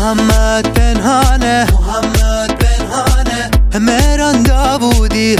محمد پنهانه مهران داوودی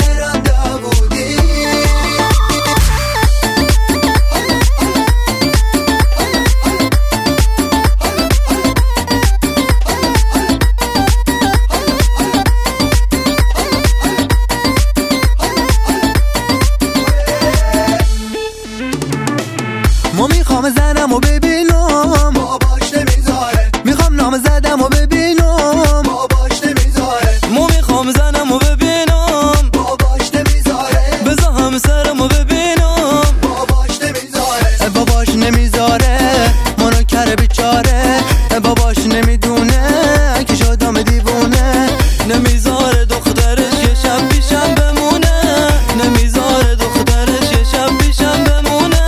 ما میخوام زنمو ببینم باباش نمیذاره، میخوام نام زدمو ببینم باباش نمیذاره، ما میخوام زنمو ببینم باباش نمیذاره، بذار همسرمو ببینم باباش نمیذاره، باباش نمیذاره، منو کره بیچاره، باباش نمیدونه که شدم دیوونه، نمیذاره دخترش یه شب پیشم بمونه، نمیذاره دخترش یه شب پیشم بمونه،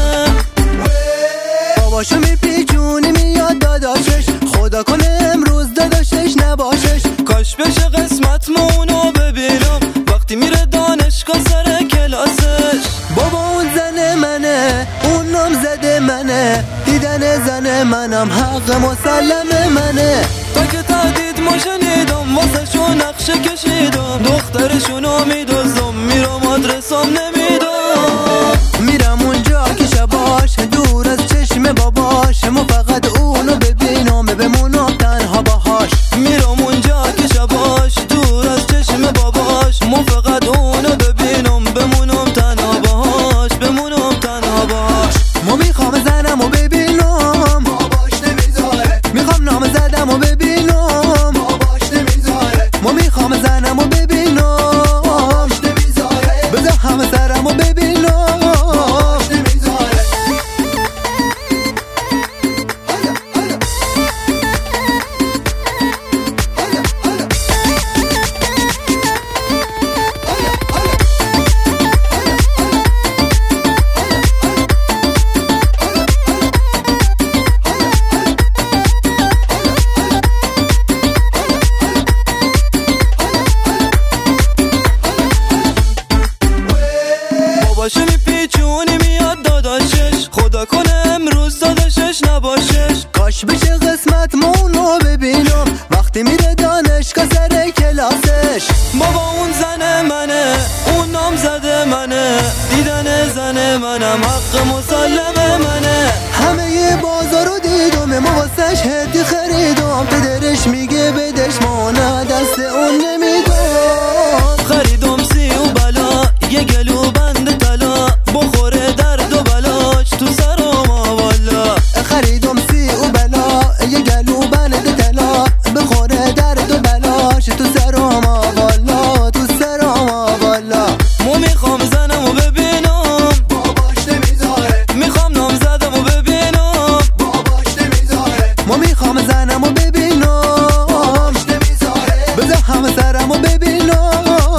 باباشو میپیچونی میاد داداشش، خدا کنه امروز داداشش نباشش، کاش بشه قسمت اونو ببینم وقتی میره دانشگاه سر کلاسش، بابا اون زن منه، اون نام زده منه، دیدن زن منم حق مسلم منه، تا که تهدید ما شنیدم واسه شو نقشه کشیدم، دخترشونو میدوزم میرم آدرسم نمیدم، میرم اونجا که شباش دور از چشم باباش، ما فقط اونو ببینم بمونم تنها باهاش، میرم اونجا که شباش دور از چشم باباش، ما فقط اونو ببینم بمونم تنها باهاش، بمونم تنها باهاش، ما میخوام زنمو ببینم باباش نمیذاره، میخوام نام زدمو ببینم باباش نمیذاره، ما میخوام زنمو ببینم باباش نمیذاره، بذار همسرمو ببینم باباش نمیذاره. باباشو میپیچونی میاد داداشش، خدا کنه امروز داداشش نباشش، کاش بشه قسمت مونو ببینم وقتی میره دانشگاه سر کلاسش، بابا اون زن منه، اون نام زده منه، دیدن زن منم حق مسلم منه، همه بازارو دیدم ما واسش هدی خریدم، پدرش میگه بدش مانا دست اون نمیدم، خریدم سی و بلا یه گلو بند طلا، بخوره درد و بلاش تو سرم والا، خریدم سی و بلا یه گلو بند طلا، بخوره درد و بلاش تو سرم والا، تو سرم والا، ما میخوام زنمو ببینم باباش نمیذاره، میخوام نام زدمو ببینم باباش نمیذاره، ما میخوام زنمو ببینم باباش نمیذاره، بذار همسرمو ببینم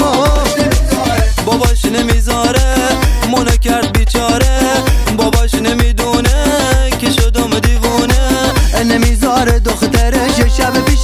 باباش نمیذاره، منو کرد بیچاره، باباش نمیدونه که شدم دیوونه، نمیذاره دخترش یه شب